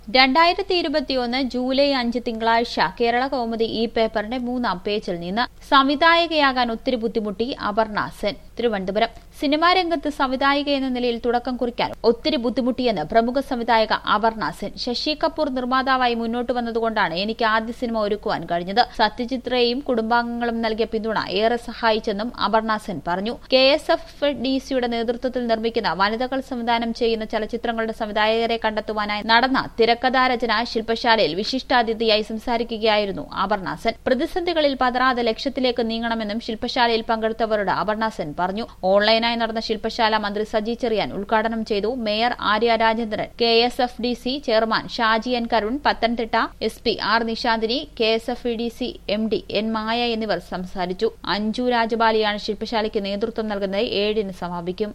2021 July 5 തിങ്കളാഴ്ച കേരള കൗമുദി ഈ പേപ്പറിന്റെ 3-ാം പേജിൽ നിന്ന് സംവിധായകയാകാൻ ഒത്തിരി ബുദ്ധിമുട്ടി അപർണ സെൻ. തിരുവനന്തപുരം. സിനിമാ രംഗത്ത് സംവിധായിക എന്ന നിലയിൽ തുടക്കം കുറിക്കാൻ ഒത്തിരി ബുദ്ധിമുട്ടിയെന്ന് പ്രമുഖ സംവിധായക അപർണ സെൻ. ശശി കപൂർ നിർമ്മാതാവായി മുന്നോട്ട് വന്നതുകൊണ്ടാണ് എനിക്ക് ആദ്യ സിനിമ ഒരുക്കുവാൻ കഴിഞ്ഞത്. സത്യജിത് റേയും കുടുംബാംഗങ്ങളും നൽകിയ പിന്തുണ ഏറെ സഹായിച്ചെന്നും അപർണ സെൻ പറഞ്ഞു. KSFDCയുടെ നേതൃത്വത്തിൽ നിർമ്മിക്കുന്ന വനിതകൾ സംവിധാനം ചെയ്യുന്ന ചലച്ചിത്രങ്ങളുടെ സംവിധായകരെ കണ്ടെത്തുവാനായി നടന്ന തിരക്കഥാരചന ശില്പശാലയിൽ വിശിഷ്ടാതിഥിയായി സംസാരിക്കുകയായിരുന്നു അപർണ സെൻ. പ്രതിസന്ധികളിൽ പതറാതെ ലക്ഷ്യത്തിലേക്ക് നീങ്ങണമെന്നും ശില്പശാലയിൽ പങ്കെടുത്തവരോട് അപർണ സെൻ പറഞ്ഞു. ഓൺലൈനായി നടന്ന ശില്പശാല മന്ത്രി സജി ചെറിയാൻ ഉദ്ഘാടനം ചെയ്തു. Mayor Arya Rajendran, KSFDC chairman Shaji N Karun, Pathanamthitta SP R Nishanthini, KSFDC MD N Maya എന്നിവർ സംസാരിച്ചു. അഞ്ജു രാജബാലിയാണ് ശില്പശാലയ്ക്ക് നേതൃത്വം നൽകുന്നത്. 7-ന് സമാപിക്കും.